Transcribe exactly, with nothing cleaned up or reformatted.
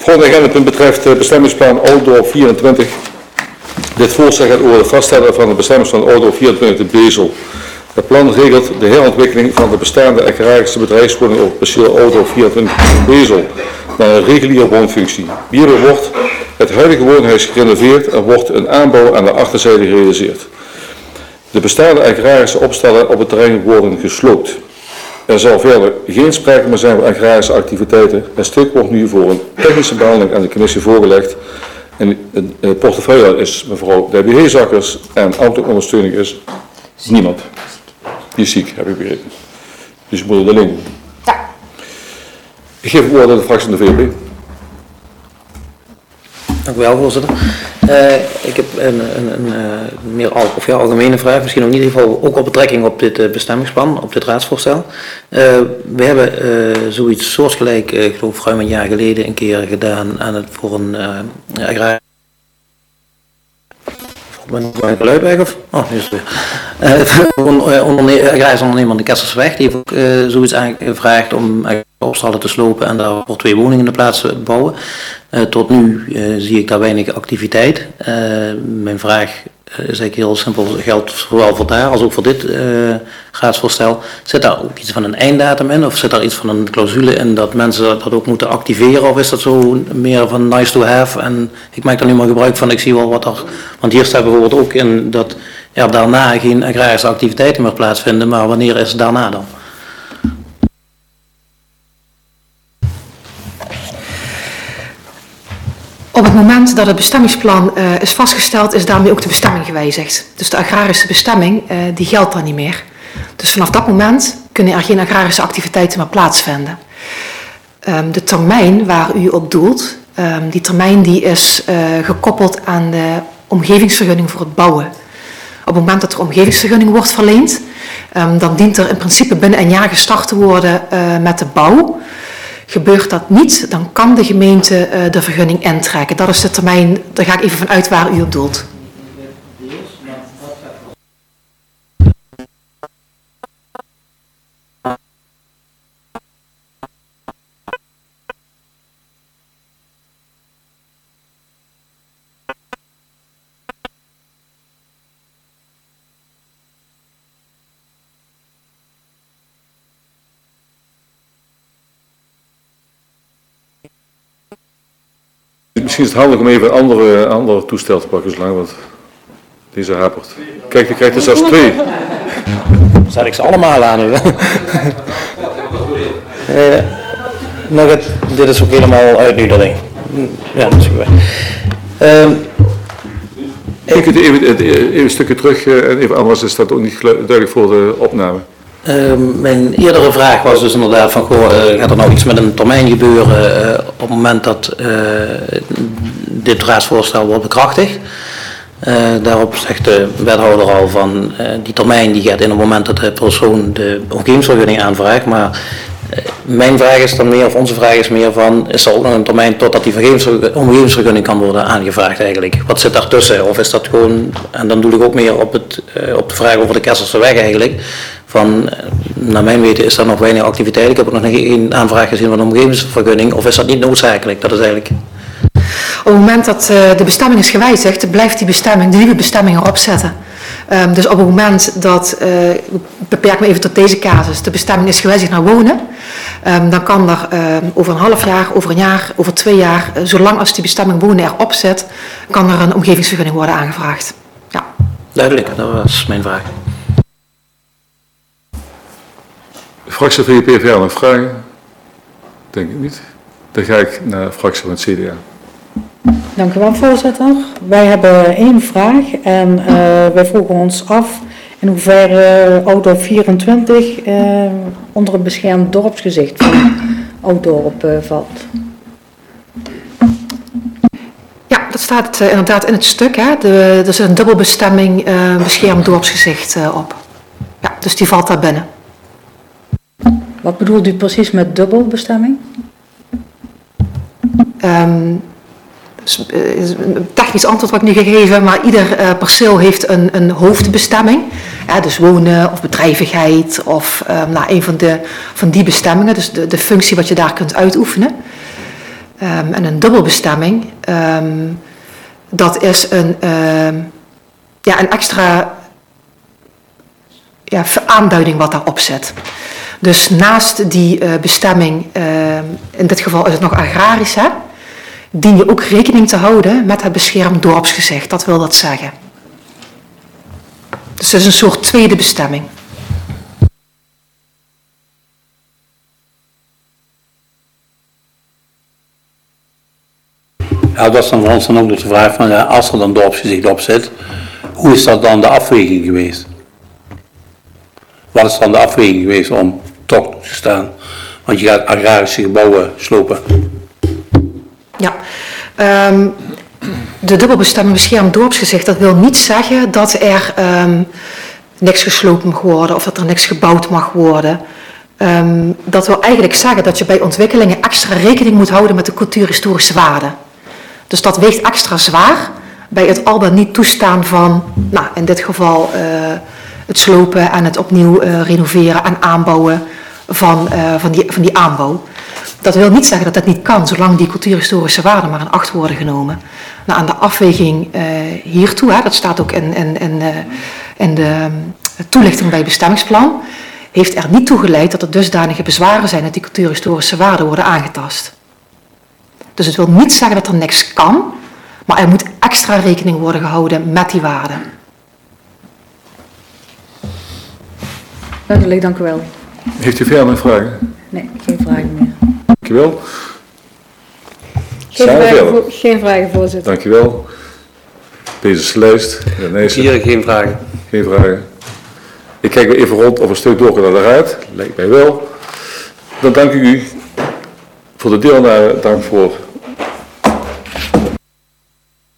volgende agendapunt betreft uh, bestemmingsplan Oudorp vierentwintig. Dit voorstel gaat over het vaststellen van het bestemmingsplan Oudorp vierentwintig de Bezel. Het plan regelt de herontwikkeling van de bestaande agrarische bedrijfswoning op het perceel Oudorp vierentwintig de Bezel naar een reguliere woonfunctie. Hierbij wordt het huidige woonhuis gerenoveerd en wordt een aanbouw aan de achterzijde gerealiseerd. De bestaande agrarische opstellen op het terrein worden gesloopt. Er zal verder geen sprake meer zijn van agrarische activiteiten. Het stuk wordt nu voor een technische behandeling aan de commissie voorgelegd. En de portefeuille is mevrouw Debbie Heezakkers en auto-ondersteuning is niemand. Die is ziek, heb ik begrepen. Dus je moet het alleen doen. Ja. Ik geef het woord aan de fractie van de V V P. Dank u wel, voorzitter. Uh, ik heb een, een, een uh, meer al, of ja, algemene vraag, misschien ook in ieder geval ook op betrekking op dit uh, bestemmingsplan, op dit raadsvoorstel. Uh, we hebben uh, zoiets soortgelijk, uh, ik geloof ruim een jaar geleden, een keer gedaan aan het, voor een uh, agrarische... Ben ik geluid weg of? Oh, nu is het weer. Uh, voor een uh, onderne agrarische ondernemer aan de Kestersweg, die heeft ook uh, zoiets aangevraagd om uh, opstallen te slopen en daar voor twee woningen in de plaats te bouwen. Uh, tot nu uh, zie ik daar weinig activiteit. Uh, mijn vraag uh, is eigenlijk heel simpel, geldt zowel voor daar als ook voor dit uh, raadsvoorstel. Zit daar ook iets van een einddatum in of zit daar iets van een clausule in dat mensen dat ook moeten activeren of is dat zo meer van nice to have en ik maak daar nu maar gebruik van, ik zie wel wat er, want hier staat bijvoorbeeld ook in dat er daarna geen agrarische activiteiten meer plaatsvinden, maar wanneer is het daarna dan? Op het moment dat het bestemmingsplan uh, is vastgesteld, is daarmee ook de bestemming gewijzigd. Dus de agrarische bestemming, uh, die geldt dan niet meer. Dus vanaf dat moment kunnen er geen agrarische activiteiten meer plaatsvinden. Um, de termijn waar u op doelt, um, die termijn die is uh, gekoppeld aan de omgevingsvergunning voor het bouwen. Op het moment dat er omgevingsvergunning wordt verleend, um, dan dient er in principe binnen een jaar gestart te worden uh, met de bouw. Gebeurt dat niet, dan kan de gemeente uh, de vergunning intrekken. Dat is de termijn, daar ga ik even vanuit waar u op doelt. Misschien is het handig om even een andere, andere toestel te pakken, zolang, want deze hapert. Kijk, je krijgt er zelfs twee. Zet ik ze allemaal aan. uh, nog het, dit is ook helemaal uit nu, dat ding. Ja, dat is goed. Uh, ik het even, even een stukje terug en even anders is dat ook niet duidelijk voor de opname. Uh, mijn eerdere vraag was dus inderdaad van, goh, uh, gaat er nou iets met een termijn gebeuren uh, op het moment dat uh, dit raadsvoorstel wordt bekrachtigd. Uh, daarop zegt de wethouder al van, uh, die termijn die gaat in het moment dat de persoon de omgevingsvergunning aanvraagt, maar uh, mijn vraag is dan meer, of onze vraag is meer van, is er ook nog een termijn totdat die omgevingsvergunning kan worden aangevraagd eigenlijk? Wat zit daartussen? Of is dat gewoon, en dan doe ik ook meer op, het, uh, op de vraag over de Kesterseweg eigenlijk, van, naar mijn weten is er nog weinig activiteit. Ik heb ook nog geen aanvraag gezien van een omgevingsvergunning. Of is dat niet noodzakelijk? Dat is eigenlijk... Op het moment dat uh, de bestemming is gewijzigd, blijft die bestemming, de nieuwe bestemming erop zetten. Um, dus op het moment dat, uh, ik beperk me even tot deze casus, de bestemming is gewijzigd naar wonen, um, dan kan er uh, over een half jaar, over een jaar, over twee jaar, uh, zolang als die bestemming wonen erop zit, kan er een omgevingsvergunning worden aangevraagd. Ja. Duidelijk, dat was mijn vraag. Fractie van de P V V nog vragen? Denk ik niet. Dan ga ik naar de fractie van het C D A. Dank u wel, voorzitter. Wij hebben één vraag en uh, wij vroegen ons af in hoeverre uh, Oudorp vierentwintig uh, onder het beschermd dorpsgezicht van Oudorp uh, valt. Ja, dat staat uh, inderdaad in het stuk. Hè. De, er is een dubbelbestemming uh, beschermd dorpsgezicht uh, op. Ja, dus die valt daar binnen. Wat bedoelt u precies met dubbelbestemming? Um, is een technisch antwoord wat ik nu gegeven, maar ieder uh, perceel heeft een, een hoofdbestemming. Ja, dus wonen of bedrijvigheid of um, nou, een van, de, van die bestemmingen, dus de, de functie wat je daar kunt uitoefenen. Um, en een dubbelbestemming, um, dat is een, um, ja, een extra ja, aanduiding wat daarop zit. Dus naast die uh, bestemming, uh, in dit geval is het nog agrarisch, hè, dien je ook rekening te houden met het beschermd dorpsgezicht. Dat wil dat zeggen. Dus het is een soort tweede bestemming. Ja, dat is dan voor ons dan ook nog de vraag van, ja, als er dan dorpsgezicht op zit, hoe is dat dan de afweging geweest? Wat is dan de afweging geweest om toch te staan? Want je gaat agrarische gebouwen slopen. Ja, um, de dubbelbestemming beschermd dorpsgezicht, dat wil niet zeggen dat er um, niks gesloopt mag worden of dat er niks gebouwd mag worden. Um, dat wil eigenlijk zeggen dat je bij ontwikkelingen extra rekening moet houden met de cultuurhistorische waarde. Dus dat weegt extra zwaar bij het al dan niet toestaan van, nou, in dit geval uh, het slopen en het opnieuw uh, renoveren en aanbouwen van, uh, van, die, van die aanbouw. Dat wil niet zeggen dat dat niet kan, zolang die cultuurhistorische waarden maar in acht worden genomen. Nou, aan de afweging uh, hiertoe, hè, dat staat ook in, in, in, uh, in de uh, toelichting bij het bestemmingsplan, heeft er niet toe geleid dat er dusdanige bezwaren zijn dat die cultuurhistorische waarden worden aangetast. Dus het wil niet zeggen dat er niks kan, maar er moet extra rekening worden gehouden met die waarden. Duidelijk, dank u wel. Heeft u verder nog vragen? Nee, geen vragen meer. Dankjewel. Geen Zijn we vragen, verder? vo- geen vragen, voorzitter. Dankjewel. Deze Sluist, meneer Nijssen. Hier geen vragen. Geen vragen. Ik kijk weer even rond of een stuk door kan naar de raad. Lijkt mij wel. Dan dank ik u voor de deelname. Dank voor